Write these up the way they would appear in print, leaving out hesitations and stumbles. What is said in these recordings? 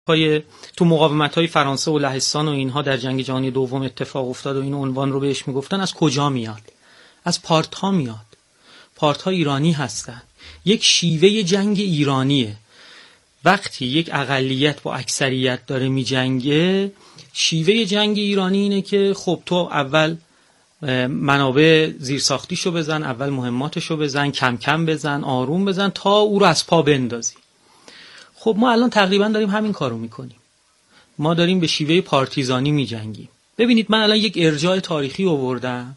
تو مقاومت‌های فرانسه و لهستان و اینها در جنگ جهانی دوم اتفاق افتاد و این عنوان رو بهش میگفتن، از کجا میاد؟ از پارت‌ها میاد. پارت‌ها ایرانی هستن. یک شیوه جنگ ایرانیه. وقتی یک اقلیت با اکثریت داره میجنگه، شیوه جنگ ایرانی اینه که خب تو اول منابع زیرساختیشو بزن، اول مهماتشو بزن، کم کم بزن، آروم بزن تا او رو از پا بندازی. خب ما الان تقریبا داریم همین کارو میکنیم. ما داریم به شیوه پارتیزانی میجنگیم. ببینید من الان یک ارجاع تاریخی آوردم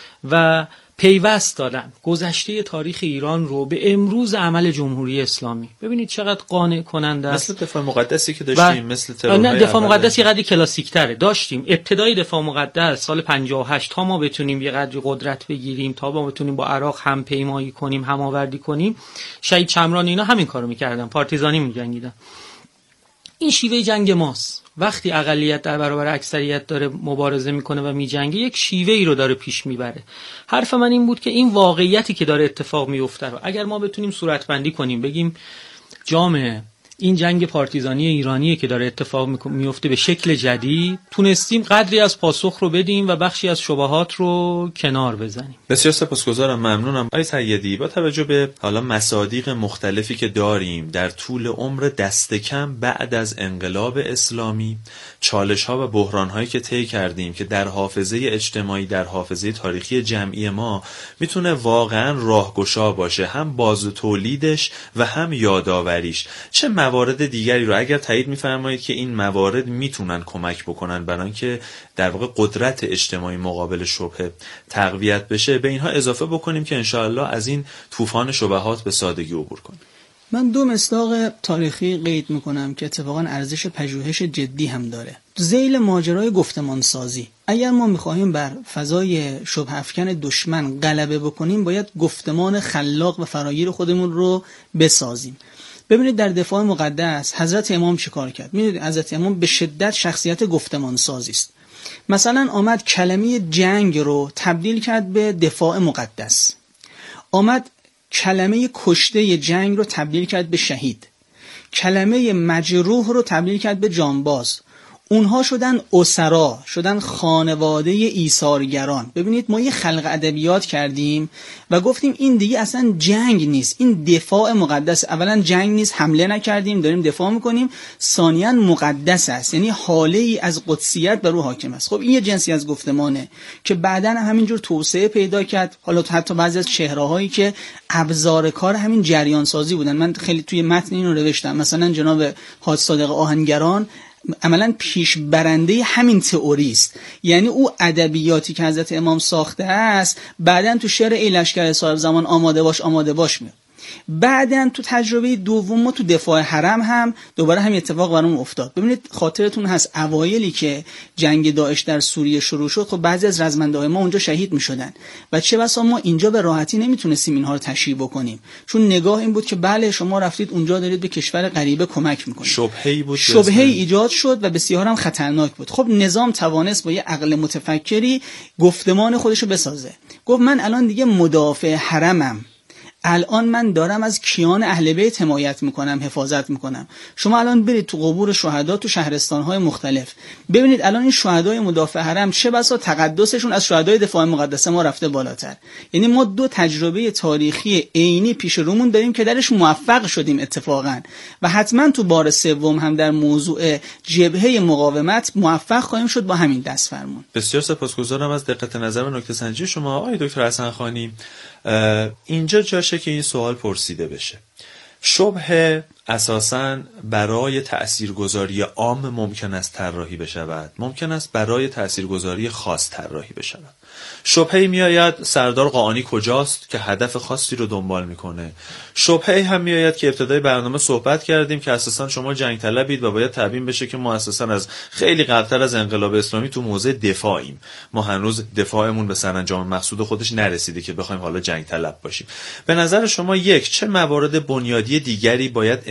و پیوست دادم گذشته تاریخ ایران رو به امروز عمل جمهوری اسلامی. ببینید چقدر قانع کننده است. مثل دفاع مقدسی که داشتیم، مثل ترور. نه، دفاع مقدسی قدری کلاسیک تره. داشتیم ابتدای دفاع مقدس سال 58 تا ما بتونیم یه قدری قدرت بگیریم، تا ما بتونیم با عراق هم پیمایی کنیم، هم آوردی کنیم. شهید شمران اینا همین کارو میکردن، پارتیزانی میجنگیدن. این شیوه جنگ ماست. وقتی اقلیت در برابر اکثریت داره مبارزه میکنه و میجنگه، یک شیوه ای رو داره پیش میبره. حرف من این بود که این واقعیتی که داره اتفاق میفته رو اگر ما بتونیم صورتبندی کنیم، بگیم جامعه این جنگ پارتیزانی ایرانیه که داره اتفاق میفته به شکل جدید، تونستیم قدری از پاسخ رو بدیم و بخشی از شبهات رو کنار بزنیم. بسیار سپاسگزارم، ممنونم آقای سیدی. با توجه به حالا مصادیق مختلفی که داریم در طول عمر دست کم بعد از انقلاب اسلامی، چالش‌ها و بحران‌هایی که طی کردیم که در حافظه اجتماعی، در حافظه تاریخی جمعی ما میتونه واقعاً راهگشا باشه، هم باز تولیدش و هم یادآوریش. چه موارد دیگری رو اگر تایید می‌فرمایید که این موارد میتونن کمک بکنن برای اینکه در واقع قدرت اجتماعی مقابل شبهه تقویت بشه، به اینها اضافه بکنیم که انشاءالله از این طوفان شبهات به سادگی عبور کنیم. من دو مصداق تاریخی قید میکنم که اتفاقا ارزش پژوهش جدی هم داره. ذیل ماجرای گفتمان سازی، اگر ما میخواهیم بر فضای شبه افکن دشمن غلبه بکنیم، باید گفتمان خلاق و فراگیر خودمون رو بسازیم. ببینید در دفاع مقدس حضرت امام چه کار کرد؟ میدونید حضرت امام به شدت شخصیت گفتمان سازی است. مثلا آمد کلمه جنگ رو تبدیل کرد به دفاع مقدس، آمد کلمه کشته جنگ رو تبدیل کرد به شهید، کلمه مجروح رو تبدیل کرد به جانباز. اونها شدن اسرا، شدن خانواده ایثارگران. ببینید ما یه خلق ادبیات کردیم و گفتیم این دیگه اصلا جنگ نیست، این دفاع مقدس. اولا جنگ نیست، حمله نکردیم، داریم دفاع میکنیم. ثانیاً مقدس است، یعنی حاله ای از قدسیت بر او حاکم است. خب این یه جنسی از گفتمانه که بعداً همینجور توسعه پیدا کرد. حالا حتی بعضی از چهره‌هایی که ابزار کار همین جریان سازی بودن. من خیلی توی متن اینو نوشتم. مثلا جناب حاج صادق آهنگران عملاً پیش برنده همین تئوری است. یعنی او ادبیاتی که حضرت امام ساخته است بعداً تو شعر ای لشکر صاحب زمان آماده باش میاد. بعدن تو تجربه دوم ما تو دفاع حرم هم دوباره همین اتفاق برام افتاد. ببینید خاطرتون هست اوایلی که جنگ داعش در سوریه شروع شد، خب بعضی از رزمنده‌های ما اونجا شهید می‌شدن و چه بسا ما اینجا به راحتی نمیتونستیم اینها رو تشریح بکنیم، چون نگاه این بود که بله شما رفتید اونجا دارید به کشور غریبه کمک می‌کنید. شبهه‌ای ایجاد شد و بسیار هم خطرناک بود. خب نظام توانست با یه عقل متفکری گفتمان خودش رو بسازه. گفت من الان دیگه مدافع حرمم، الان من دارم از کیان اهل بیت حمایت میکنم، حفاظت میکنم. شما الان برید تو قبور شهدا تو شهرستان‌های مختلف ببینید الان این شهدای مدافع حرم چه بسا تقدسشون از شهدای دفاع مقدس ما رفته بالاتر. یعنی ما دو تجربه تاریخی عینی پیش رومون داریم که درش موفق شدیم اتفاقا و حتما تو بار سوم هم در موضوع جبهه مقاومت موفق خواهیم شد با همین دست فرمون. بسیار سپاسگزارم از دقت نظر و نکته سنجی شما آقای دکتر حسن خانی. اینجا جاشه که این سوال پرسیده بشه. شبهه اساساً برای تأثیرگذاری عام ممکن است طراحی بشود، ممکن است برای تأثیرگذاری خاص طراحی بشود. شبهه‌ای میآید سردار قاآنی کجاست که هدف خاصی رو دنبال میکنه. شبهه‌ای هم میآید که ابتدای برنامه صحبت کردیم که اساساً شما جنگ طلبید و باید تبیین بشه که ما اساساً از خیلی قبلتر از انقلاب اسلامی تو موضع دفاعیم. ما هنوز دفاعمون به سرانجام مقصود خودش نرسیده که بخوایم حالا جنگ طلب باشیم. به نظر شما چه موارد بنیادی دیگری باید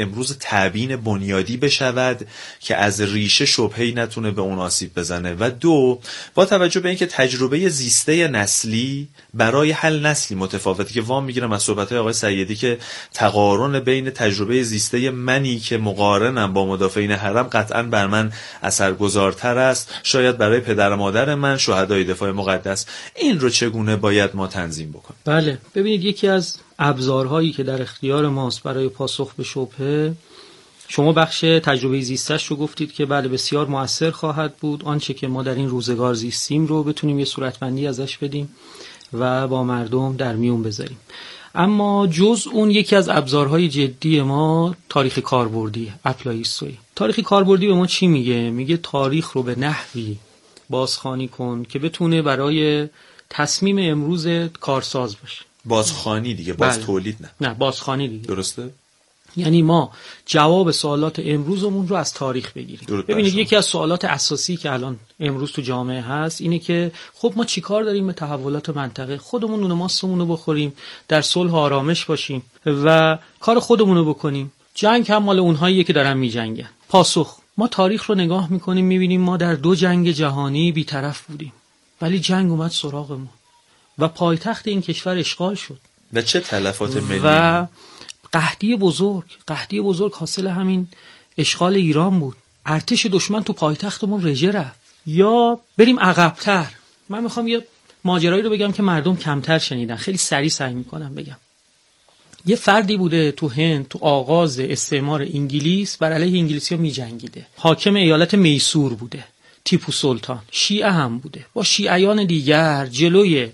امروز تبیین بنیادی بشود که از ریشه شبهه‌ای نتونه به اون آسیب بزنه. و دو، با توجه به اینکه تجربه زیسته نسلی برای هر نسلی متفاوته، که وام میگیرم از صحبت‌های آقای سیدی که تقارن بین تجربه زیسته منی که مقارنم با مدافعین حرم قطعاً بر من اثرگذارتر است، شاید برای پدر و مادر من شهدای دفاع مقدس. این رو چگونه باید ما تنظیم بکنیم؟ بله، ببینید یکی از ابزارهایی که در اختیار ماست برای پاسخ به شبهه، شما بخش تجربه زیستش رو گفتید که بله بسیار مؤثر خواهد بود، آنچه که ما در این روزگار زیستیم رو بتونیم یه صورتبندی ازش بدیم و با مردم در میون بذاریم. اما جز اون یکی از ابزارهای جدی ما تاریخ کاربردی، اپلای هیستوری. تاریخ کاربردی به ما چی میگه؟ میگه تاریخ رو به نحوی بازخوانی کن که بتونه برای تصمیم امروز کارساز باشه. بازخوانی دیگه، باز بله. تولید نه بازخوانی دیگه. درسته؟ یعنی ما جواب سوالات امروزمون رو از تاریخ بگیریم. ببینید یکی از سوالات اساسی که الان امروز تو جامعه هست اینه که خب ما چیکار داریم به تحولات منطقه؟ خودمون نون ماستمون رو بخوریم، در صلح و آرامش باشیم و کار خودمون رو بکنیم. جنگ هم مال اونهاییه که دارن میجنگن. پاسخ: ما تاریخ رو نگاه میکنیم میبینیم ما در 2 جنگ جهانی بی‌طرف بودیم، ولی جنگ اومد سراغمون و پایتخت این کشور اشغال شد و چه تلفات ملی و قحطی بزرگ حاصل همین اشغال ایران بود. ارتش دشمن تو پایتختمون رژه رفت. یا بریم عقب‌تر، من میخوام یه ماجرایی رو بگم که مردم کمتر شنیدن، خیلی سریع سعی میکنم بگم. یه فردی بوده تو هند تو آغاز استعمار انگلیس بر علیه انگلیسی‌ها میجنگیده، حاکم ایالت میسور بوده، تیپو سلطان، شیعه هم بوده، با شیعیان دیگر جلوی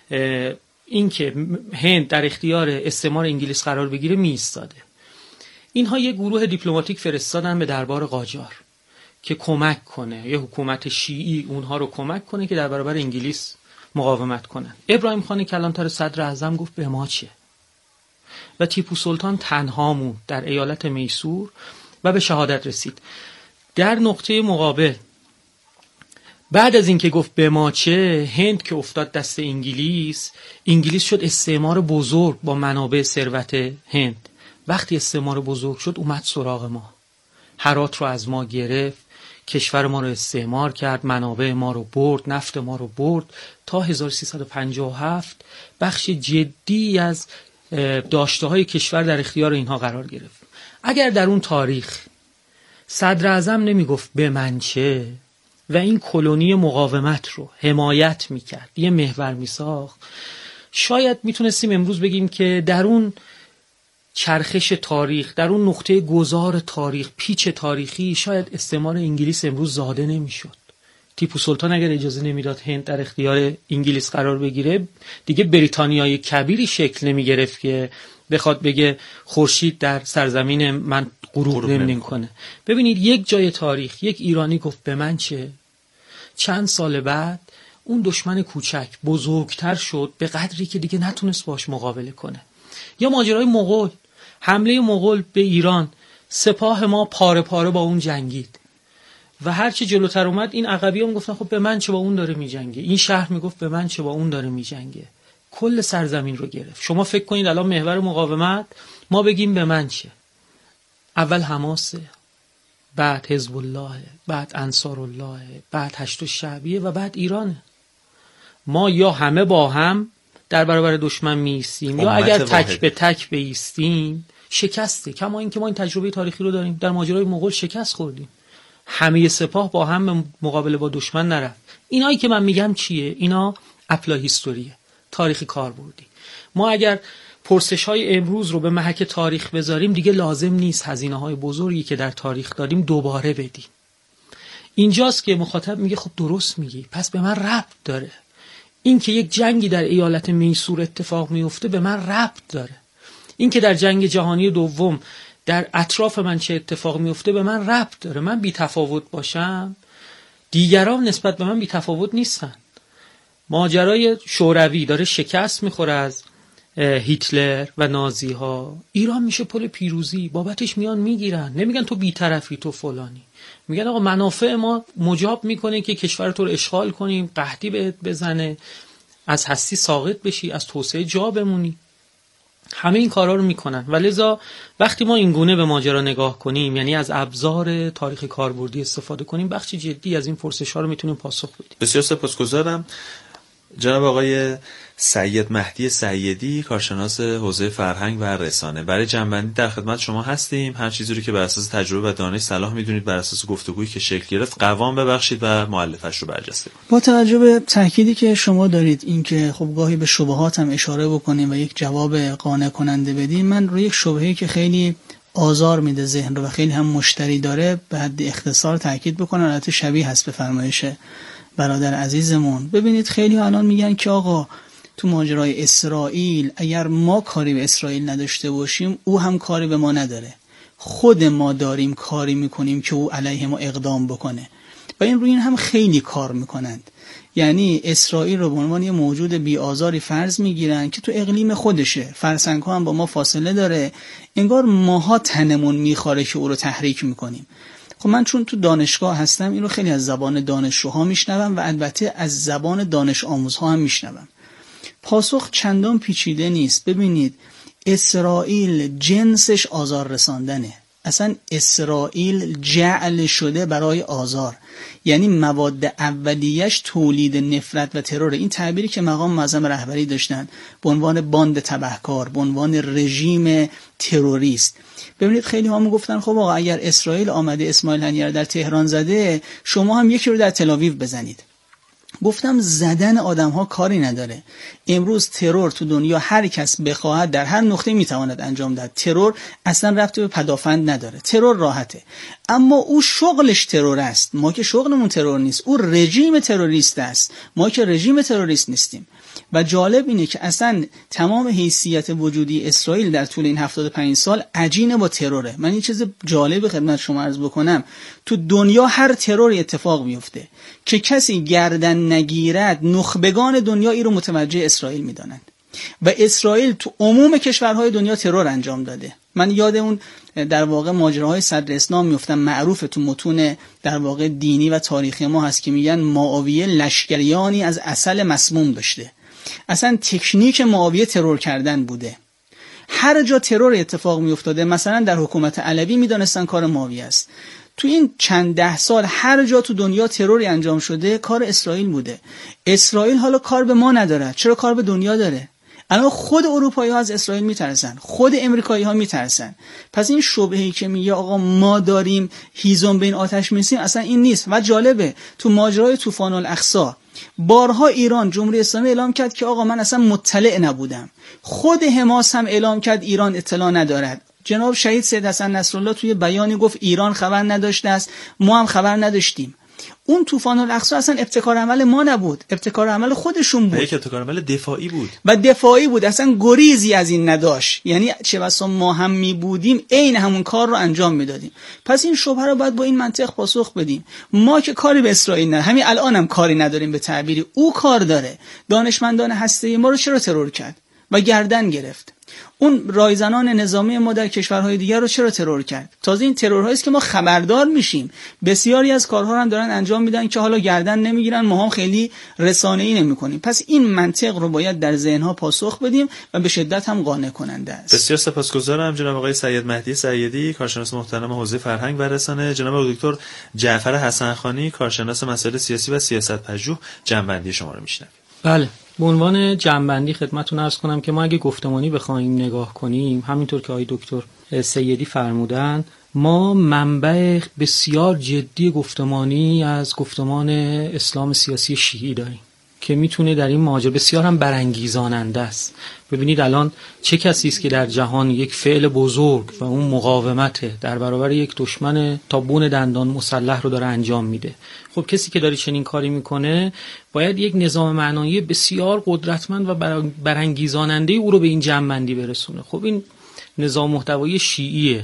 این که هند در اختیار استعمار انگلیس قرار بگیره می ایستاده. اینها یه گروه دیپلماتیک فرستادن به دربار قاجار که کمک کنه، یه حکومت شیعی اونها رو کمک کنه که در برابر انگلیس مقاومت کنن. ابراهیم خان کلانتر صدر اعظم گفت به ما چه؟ و تیپو سلطان تنها موند در ایالت میسور و به شهادت رسید. در نقطه مقابل بعد از اینکه گفت به ما چه، هند که افتاد دست انگلیس شد استعمار بزرگ با منابع ثروت هند. وقتی استعمار بزرگ شد اومد سراغ ما، هرات رو از ما گرفت، کشور ما رو استعمار کرد، منابع ما رو برد، نفت ما رو برد. تا 1357 بخش جدی از داشته‌های کشور در اختیار اینها قرار گرفت. اگر در اون تاریخ صدر اعظم نمیگفت به من چه و این کلونی مقاومت رو حمایت میکرد، یه محور میساخت، شاید میتونستیم امروز بگیم که در اون چرخش تاریخ، در اون نقطه گذار تاریخ، پیچ تاریخی، شاید استعمار انگلیس امروز زاده نمیشد. تیپو سلطان اگر اجازه نمیداد هند در اختیار انگلیس قرار بگیره، دیگه بریتانیای کبیری شکل نمیگرفت که بخواد بگه خورشید در سرزمین من غروب نمیکنه. ببینید یک جای تاریخ یک ایرانی گفت به من چه، چند سال بعد اون دشمن کوچک بزرگتر شد به قدری که دیگه نتونست باش مقابله کنه. یا ماجرای مغول، حمله مغول به ایران، سپاه ما پاره پاره با اون جنگید و هرچی جلوتر اومد این عقبی هم گفتن خب به من چه، با اون داره میجنگه، این شهر میگفت به من چه، با اون داره میجنگه، کل سرزمین رو گرفت. شما فکر کنید الان محور مقاومت ما بگیم به من چه، اول حماسه، بعد حزب الله، بعد انصار الله، بعد هشت الشعبیه و بعد ایرانه. ما یا همه با هم در برابر دشمن میایستیم یا اگر تک به تک بایستیم شکسته. کما این که ما این تجربه تاریخی رو داریم، در ماجرای مغول شکست خوردیم، همه سپاه با هم مقابله با دشمن نرفت. اینایی که من میگم چیه؟ اینا اپلای هیستوریه، تاریخ کاربردی. ما اگر پرسش‌های امروز رو به محک تاریخ بذاریم دیگه لازم نیست هزینه‌های بزرگی که در تاریخ دادیم دوباره بدیم. اینجاست که مخاطب میگه خب درست میگی، پس به من ربط داره. این که یک جنگی در ایالت میسور اتفاق میفته به من ربط داره. این که در جنگ جهانی دوم در اطراف من چه اتفاق میفته به من ربط داره. من بی تفاوت باشم دیگران نسبت به من بی تفاوت نیستن. ماجرای شوروی داره شکست میخوره از هیتلر و نازی ها، ایران میشه پل پیروزی، بابتش میان میگیرن، نمیگن تو بی‌طرفی تو فلانی، میگن آقا منافع ما مجاب میکنه که کشور تو رو اشغال کنیم، قحطی بهت بزنه، از هستی ساقط بشی، از توسعه جا بمونی. همه این کارا رو میکنن و لذا وقتی ما این گونه به ماجرا نگاه کنیم، یعنی از ابزار تاریخ کاربردی استفاده کنیم، بخشی جدی از این پرسش‌ها رو میتونیم پاسخ بدیم. بسیار سپاسگزارم. جناب آقای سید مهدی سیدی، کارشناس حوزه فرهنگ و رسانه، برای جنبندی در خدمت شما هستیم. هر چیزی رو که بر اساس تجربه و دانش صلاح میدونید بر اساس گفتگویی که شکل گرفت قوام ببخشید و مؤلفش رو برجسته کنید. با توجه به تأکیدی که شما دارید اینکه خب گاهی به شبهات هم اشاره بکنیم و یک جواب قانع کننده بدیم، من روی یک شبهه‌ای که خیلی آزار میده ذهن رو و خیلی هم مشتری داره به حد اختصار تأکید بکنم. البته شبیه هست به فرمایش برادر عزیزمون. ببینید خیلی الان میگن که آقا تو ماجرای اسرائیل اگر ما کاری به اسرائیل نداشته باشیم او هم کاری به ما نداره، خود ما داریم کاری میکنیم که او علیه ما اقدام بکنه و این روی این هم خیلی کار میکنند. یعنی اسرائیل رو به عنوان یه موجود بی‌آزاری فرض میگیرن که تو اقلیم خودشه، فرسنگ‌ها هم با ما فاصله داره، انگار ماها تنمون میخواره که او رو تحریک میکنیم. خب من چون تو دانشگاه هستم این رو خیلی از زبان دانشجوها میشنوم و البته از زبان دانش آموزها هم میشنوم. پاسخ چندان پیچیده نیست. ببینید اسرائیل جنسش آزار رساندنه. اصلا اسرائیل جعل شده برای آزار، یعنی مواد اولیه‌اش تولید نفرت و ترور. این تعبیری که مقام معظم رهبری داشتن به عنوان باند تبهکار، به عنوان رژیم تروریست. ببینید خیلی ها میگفتن خب آقا اگر اسرائیل آمده اسماعیل هنیه رو در تهران زده، شما هم یکی رو در تل آویو بزنید. گفتم زدن آدم ها کاری نداره. امروز ترور تو دنیا هر کس بخواهد در هر نقطه میتواند انجام داد. ترور اصلا ربطی به پدافند نداره، ترور راحته. اما او شغلش ترور است، ما که شغلمون ترور نیست. او رژیم تروریست است، ما که رژیم تروریست نیستیم. و جالب اینه که اصلا تمام حیثیت وجودی اسرائیل در طول این 75 سال عجین با تروره. من این چیز جالب خدمت شما عرض بکنم، تو دنیا هر تروری اتفاق میفته که کسی گردن نگیرد، نخبگان دنیا این رو متوجه اسرائیل میدانند و اسرائیل تو عموم کشورهای دنیا ترور انجام داده. من یاد اون در واقع ماجراهای صدر اسلام میفتم، معروف تو متون در واقع دینی و تاریخی ما هست که میگن معاویه لشکریانی از عسل مسموم داشته. اصلا تکنیک معاویه ترور کردن بوده. هر جا ترور اتفاق می افتاده، مثلا در حکومت علوی میدانستن کار معاویه است. تو این چند ده سال هر جا تو دنیا تروری انجام شده کار اسرائیل بوده. اسرائیل حالا کار به ما نداره، چرا کار به دنیا داره؟ الان خود اروپایی ها از اسرائیل میترسن، خود امریکایی ها میترسن. پس این شبهه‌ای که میگه آقا ما داریم هیزم بین آتش میسیم، اصلا این نیست. و جالبه تو ماجرای طوفان الاقصی بارها ایران جمهوری اسلامی اعلام کرد که آقا من اصلا مطلع نبودم. خود حماس هم اعلام کرد ایران اطلاع ندارد. جناب شهید سید حسن نصرالله توی بیانی گفت ایران خبر نداشته است، ما هم خبر نداشتیم. اون طوفان الاقصی اصلا ابتکار عمل ما نبود، ابتکار عمل خودشون بود. یک ابتکار عمل دفاعی بود و دفاعی بود، اصلا گریزی از این نداشت. یعنی چه بسا ما هم می بودیم عین همون کار رو انجام میدادیم. پس این شبهه رو باید با این منطق پاسخ بدیم. ما که کاری به اسرائیل نداریم، همین الان هم کاری نداریم، به تعبیری او کار داره. دانشمندان هسته‌ای ما رو چرا ترور کرد و گردن گرفت؟ اون رایزنان نظامی ما در کشورهای دیگر رو چرا ترور کرد؟ تازه این ترورهایی است که ما خبردار میشیم. بسیاری از کارها هم دارن انجام میدن که حالا گردن نمیگیرن، ما هم خیلی رسانه‌ای نمی‌کنیم. پس این منطق رو باید در ذهن‌ها پاسخ بدیم و به شدت هم قانع کننده است. بسیار سپاسگزارم جناب آقای سید مهدی سیدی، کارشناس محترم حوزه فرهنگ و رسانه، جناب دکتر جعفر حسنخانی، کارشناس مسائل سیاسی و سیاست‌پژوه. جنبندی شما رو میشنویم. بله، به عنوان جنبندی خدمتتون عرض کنم که ما اگه گفتمانی بخوایم نگاه کنیم، همینطور که آقای دکتر سیدی فرمودن، ما منبع بسیار جدی گفتمانی از گفتمان اسلام سیاسی شیعی داریم که میتونه در این ماجرا بسیار هم برانگیزاننده است. ببینید الان چه کسی است که در جهان یک فعل بزرگ و اون مقاومت در برابر یک دشمن تا بون دندان مسلح رو داره انجام میده. خب کسی که داره چنین کاری میکنه باید یک نظام معنایی بسیار قدرتمند و برانگیزاننده او رو به این جمع‌بندی برسونه. خب این نظام محتوایی شیعیه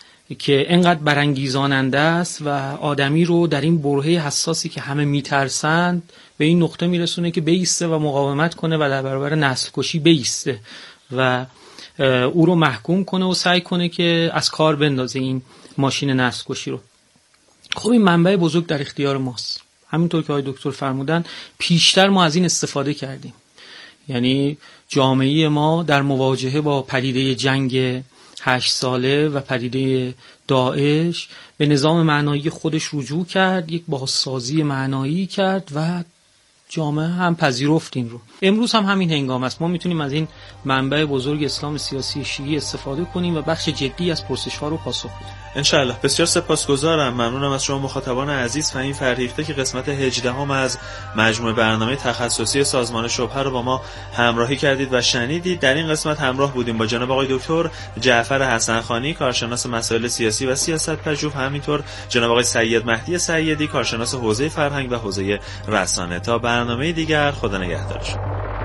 که انقدر برانگیزاننده است و آدمی رو در این برهه حساسی که همه میترسند به این نقطه میرسونه که بایسته و مقاومت کنه و در برابر نسل کشی بایسته و او رو محکوم کنه و سعی کنه که از کار بندازه این ماشین نسل کشی رو. خب این منبع بزرگ در اختیار ماست. همینطور که آقای دکتر فرمودن پیشتر ما از این استفاده کردیم. یعنی جامعه ما در مواجهه با پدیده جنگ 8 ساله و پدیده داعش به نظام معنایی خودش رجوع کرد، یک بازسازی معنایی کرد و جامعه هم پذیرفت این رو. امروز هم همین هنگام است. ما میتونیم از این منبع بزرگ اسلام سیاسی شیعی استفاده کنیم و بخش جدی از پرسش‌ها رو پاسخ بدیم. انشالله. بسیار سپاسگزارم. ممنونم از شما مخاطبان عزیز. فهیم فرهیخته که قسمت 18 از مجموعه برنامه تخصصی سازمان شبهه رو با ما همراهی کردید و شنیدید. در این قسمت همراه بودیم با جناب آقای دکتر جعفر حسنخانی، کارشناس مسائل سیاسی و سیاست‌پژوه، همینطور جناب آقای سید مهدی سیدی، کارشناس حوزه فرهنگ و حوزه رسانه. تا برنامه دیگر، خدا نگهدارتون.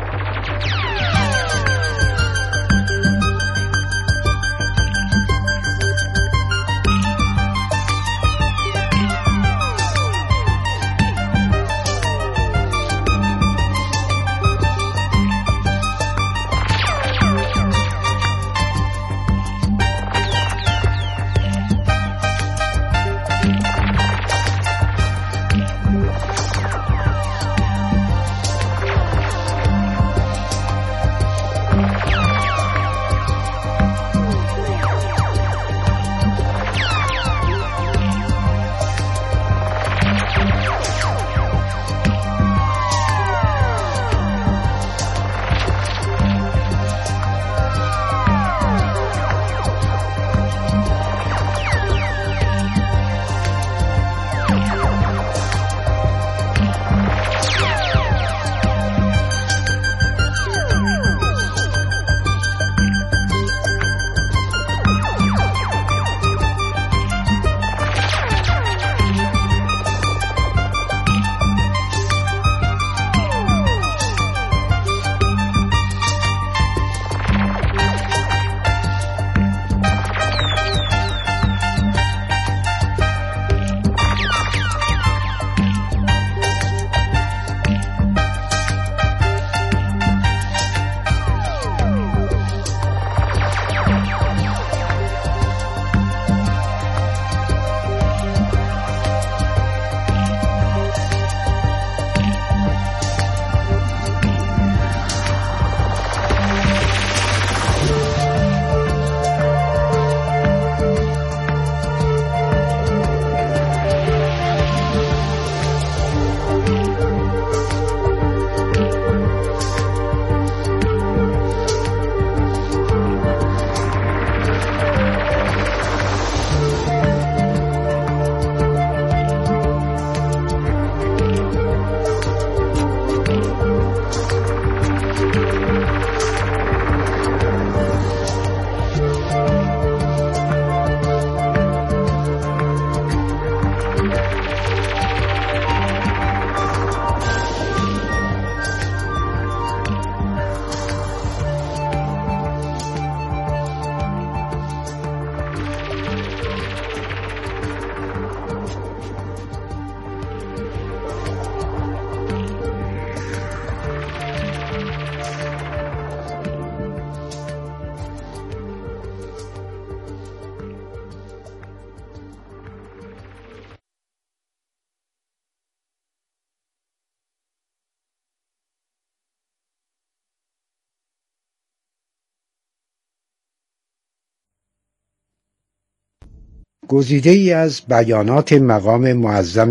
گزیده‌ای از بیانات مقام معظم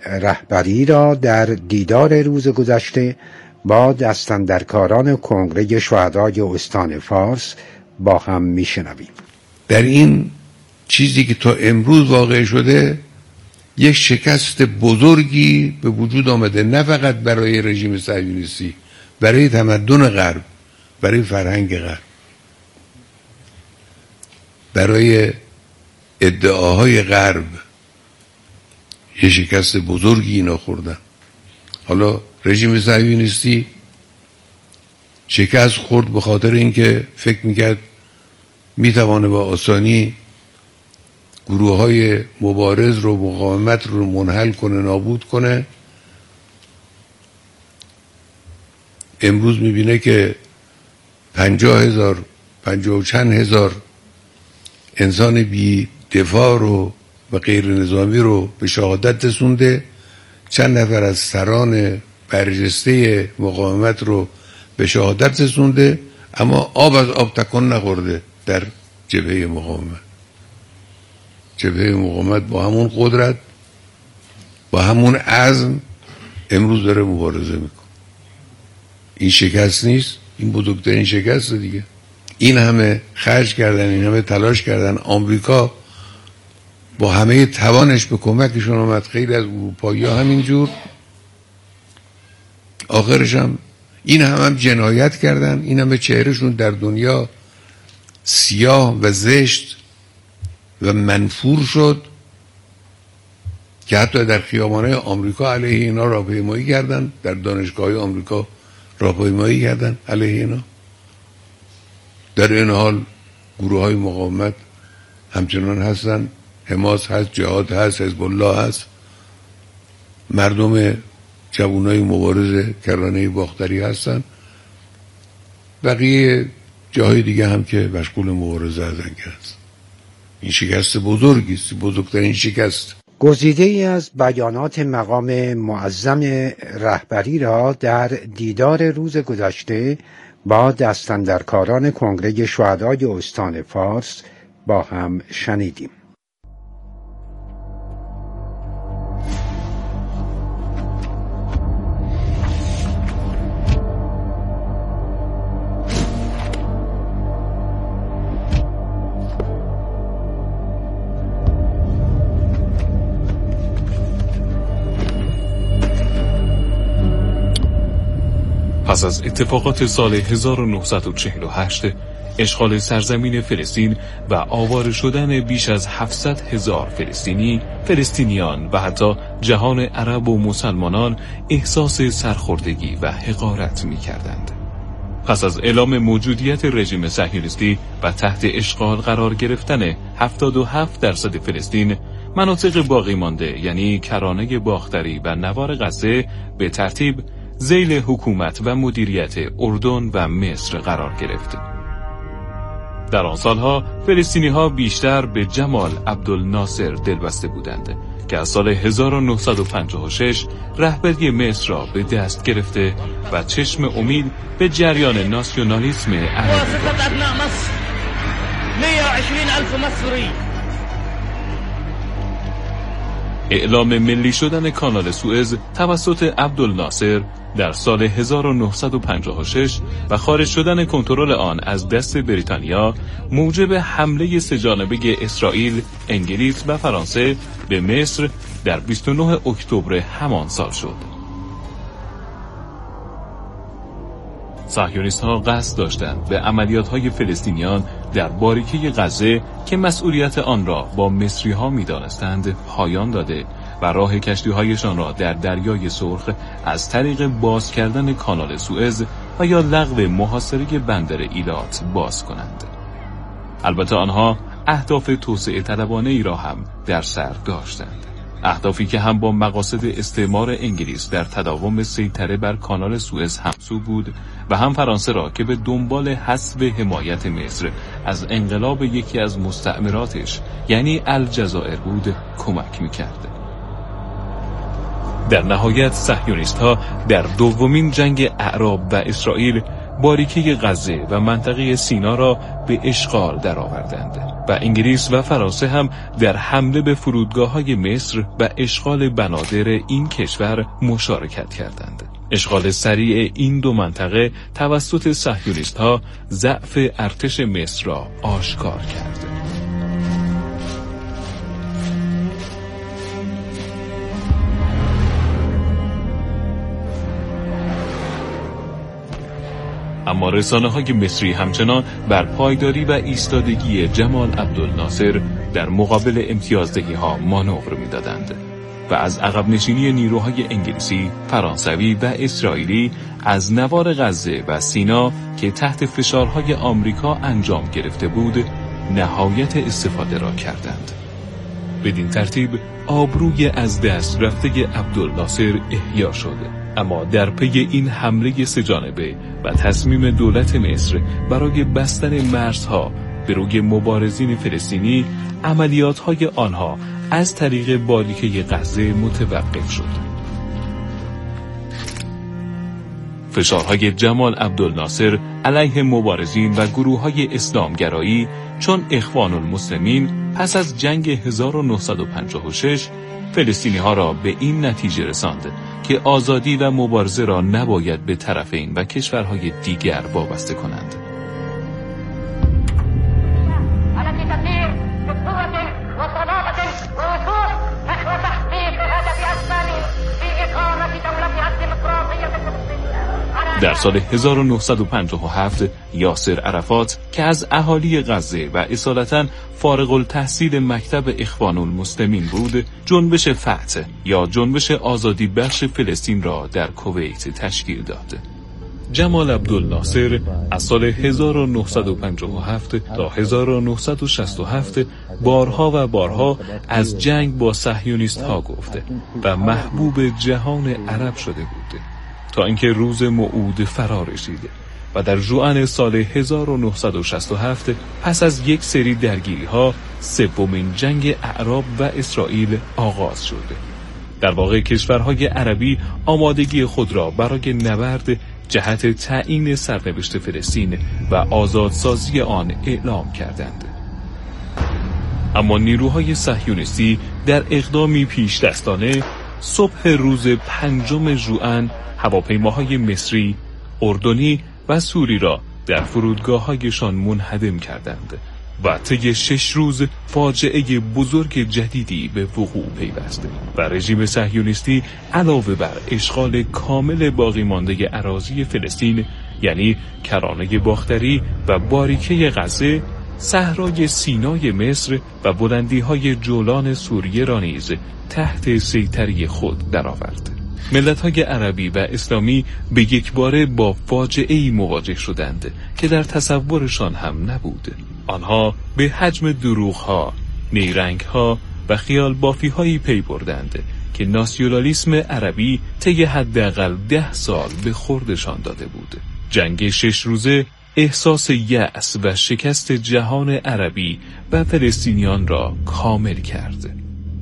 رهبری را در دیدار روز گذشته با دستاندرکاران کنگره شهدای استان فارس با هم میشنویم. در این چیزی که تا امروز واقع شده یک شکست بزرگی به وجود آمده، نه فقط برای رژیم صهیونیستی، برای تمدن غرب، برای فرهنگ غرب، برای ادعاهای غرب یه شکست بزرگی اینا خوردن. حالا رژیم صهیونیستی شکست خورد به خاطر اینکه فکر میکرد میتوانه با آسانی گروه های مبارز رو، مقاومت رو منحل کنه، نابود کنه. امروز میبینه که 50,000 50 و چند هزار انسان بی دفاع رو و غیر نظامی رو به شهادت رسونده. چند نفر از سران برجسته مقاومت رو به شهادت رسونده، اما آب از آب تکان نخورده در جبهه مقاومت. جبهه مقاومت با همون قدرت، با همون عزم امروز داره مبارزه میکنه. این شکست نیست، این بزرگترین شکست دیگه. این همه خرج کردن، این همه تلاش کردن، آمریکا با همه توانش به کمکشون آمد، خیلی از اروپایی‌ها همینجور، آخرش هم این هم جنایت کردن، این همه چهرهشون در دنیا سیاه و زشت و منفور شد که حتی در خیابان‌های آمریکا علیه اینا راهپیمایی کردن، در دانشگاه‌های آمریکا راهپیمایی کردن علیه اینا. در این حال گروه‌های مقاومت همچنان هستن، حماس هست، جهاد هست، حزب الله هست، مردم جوانای مبارز کرانه باختری هستن، بقیه جاهای دیگه هم که مشغول مبارزه هستن. این شکست بزرگی است، بزرگترین شکست. گزیده ای از بیانات مقام معظم رهبری را در دیدار روز گذشته با دستاندرکاران کنگره شهدای استان فارس با هم شنیدیم. پس از اتفاقات سال 1948 اشغال سرزمین فلسطین و آواره شدن بیش از 700,000 فلسطینیان و حتی جهان عرب و مسلمانان احساس سرخوردگی و حقارت می کردند. پس از اعلام موجودیت رژیم صهیونیستی و تحت اشغال قرار گرفتن 77% فلسطین، مناطق باقی مانده یعنی کرانه باختری و نوار غزه به ترتیب ذیل حکومت و مدیریت اردن و مصر قرار گرفت. در آن سالها فلسطینی‌ها بیشتر به جمال عبدالناصر دلبسته بودند که از سال 1956 رهبری مصر را به دست گرفته و چشم امید به جریان ناسیونالیسم عربی داشت. اعلام ملی شدن کانال سوئز توسط عبدالناصر در سال 1956 و خارج شدن کنترل آن از دست بریتانیا موجب حمله سه‌جانبه اسرائیل، انگلیس و فرانسه به مصر در 29 اکتبر همان سال شد. صهیونیست‌ها قصد داشتند به عملیات‌های فلسطینیان در باریکه غزه که مسئولیت آن را با مصری‌ها می‌دانستند پایان داده و راه کشتی‌هایشان را در دریای سرخ از طریق باز کردن کانال سوئز و یا لغو محاصره بندر ایلات باز کنند. البته آنها اهداف توسعه طلبانه ای را هم در سر داشتند، اهدافی که هم با مقاصد استعمار انگلیس در تداوم سیطره بر کانال سوئز همسو بود و هم فرانسه را که به دنبال حذف حمایت مصر از انقلاب یکی از مستعمراتش یعنی الجزایر بود کمک می‌کرد. در نهایت صهیونیست‌ها در دومین جنگ اعراب و اسرائیل باریکه غزه و منطقه سینا را به اشغال درآوردند و انگلیس و فرانسه هم در حمله به فرودگاه‌های مصر و اشغال بنادر این کشور مشارکت کردند. اشغال سریع این دو منطقه توسط صهیونیست‌ها ضعف ارتش مصر را آشکار کرد. اما رسانه‌های مصری همچنان بر پایداری و ایستادگی جمال عبدالناصر در مقابل امتیازدهی‌ها مانور می‌دادند و از عقب نشینی نیروهای انگلیسی، فرانسوی و اسرائیلی از نوار غزه و سینا که تحت فشارهای آمریکا انجام گرفته بود، نهایت استفاده را کردند. بدین ترتیب آبروی از دست رفته عبدالناصر احیا شد. اما در پی این حمله سه‌جانبه و تصمیم دولت مصر برای بستن مرزها به روی مبارزین فلسطینی، عملیات‌های آنها از طریق باریکه غزه متوقف شد. فشارهای جمال عبدالناصر علیه مبارزین و گروه‌های اسلامگرایی چون اخوان المسلمین پس از جنگ 1956 فلسطینی‌ها را به این نتیجه رساند که آزادی و مبارزه را نباید به طرفین و کشورهای دیگر وابسته کنند. در سال 1957 یاسر عرفات که از اهالی غزه و اصالتاً فارغ التحصیل مکتب اخوان المسلمین بود، جنبش فتح یا جنبش آزادی بخش فلسطین را در کویت تشکیل داد. جمال عبدالناصر از سال 1957 تا 1967 بارها و بارها از جنگ با صهیونیست ها گفته و محبوب جهان عرب شده بود تا اینکه روز موعود فرا رسید و در ژوئن سال 1967 پس از یک سری درگیری ها سومین جنگ اعراب و اسرائیل آغاز شد. در واقع کشورهای عربی آمادگی خود را برای نبرد جهت تعیین سرنوشت فلسطین و آزادسازی آن اعلام کردند. اما نیروهای صهیونیستی در اقدامی پیش دستانه صبح روز 5 ژوئن هواپیماهای مصری، اردنی و سوری را در فرودگاه‌هایشان منهدم کردند و طی 6 روز فاجعه بزرگ جدیدی به وقوع پیوست و رژیم صهیونیستی علاوه بر اشغال کامل باقی مانده اراضی فلسطین یعنی کرانه باختری و باریکه غزه، صحرای سینای مصر و بلندی‌های جولان سوریه را نیز تحت سیطره خود درآورد. ملت‌های عربی و اسلامی به یک باره با فاجعه‌ای مواجه شدند که در تصورشان هم نبود. آنها به حجم دروغ‌ها، نیرنگ‌ها و خیال بافی‌هایی پی بردند که ناسیونالیسم عربی طی حداقل 10 سال به خوردشان داده بود. جنگ 6 روزه احساس یأس و شکست جهان عربی و فلسطینیان را کامل کرد.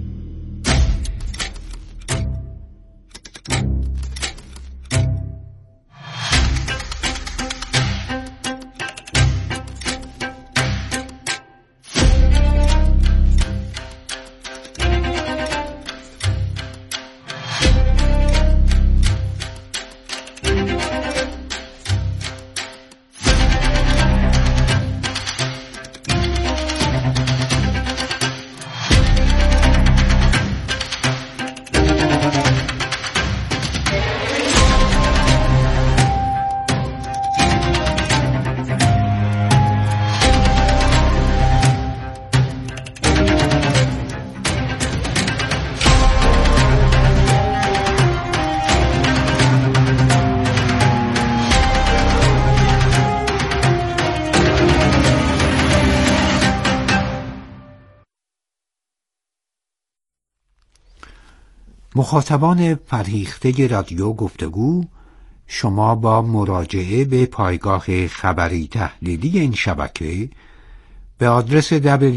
مخاطبان فرهیخته رادیو گفتگو، شما با مراجعه به پایگاه خبری تحلیلی این شبکه به آدرس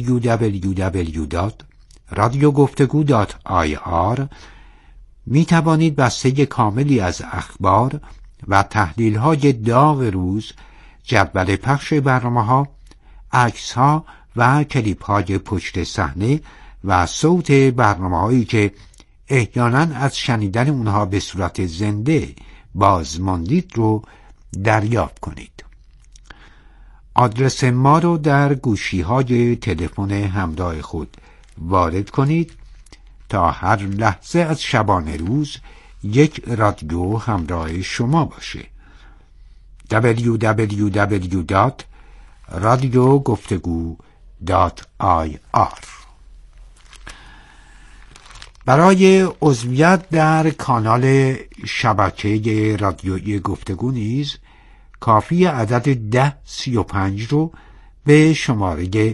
www.radiogoftegu.ir می توانید بسته کاملی از اخبار و تحلیل‌های داغ روز، جدول پخش برنامه‌ها، عکس‌ها و کلیپ‌های پشت صحنه و صوت برنامه‌هایی که احیانا از شنیدن اونها به صورت زنده بازماندید رو دریافت کنید. آدرس ما رو در گوشی‌های تلفن همراه خود وارد کنید تا هر لحظه از شبانه روز یک رادیو همراه شما باشه. www.radiogoftegu.ir. برای عضویت در کانال شبکه رادیویی گفتگو نیز کافی عدد 1035 رو به شماره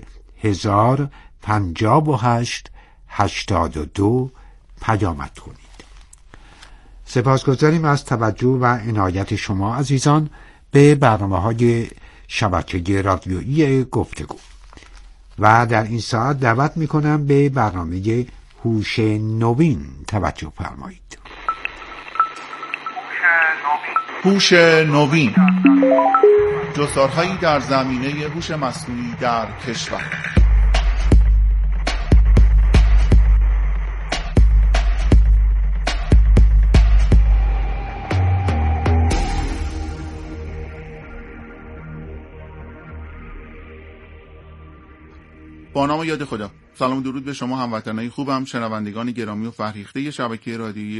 105882 پیامد کنید. سپاسگزاریم از توجه و عنایت شما عزیزان به برنامه‌های شبکه رادیویی گفتگو و در این ساعت دعوت می‌کنم به برنامه هوش نوین توجه فرمایید. هوش نوین هوش نوین، جستارهایی در زمینه هوش مصنوعی در کشور. با نام یاد خدا. سلام و درود به شما هموطنان خوبم، شنوندگان گرامی و فرهیخته شبکه رادیویی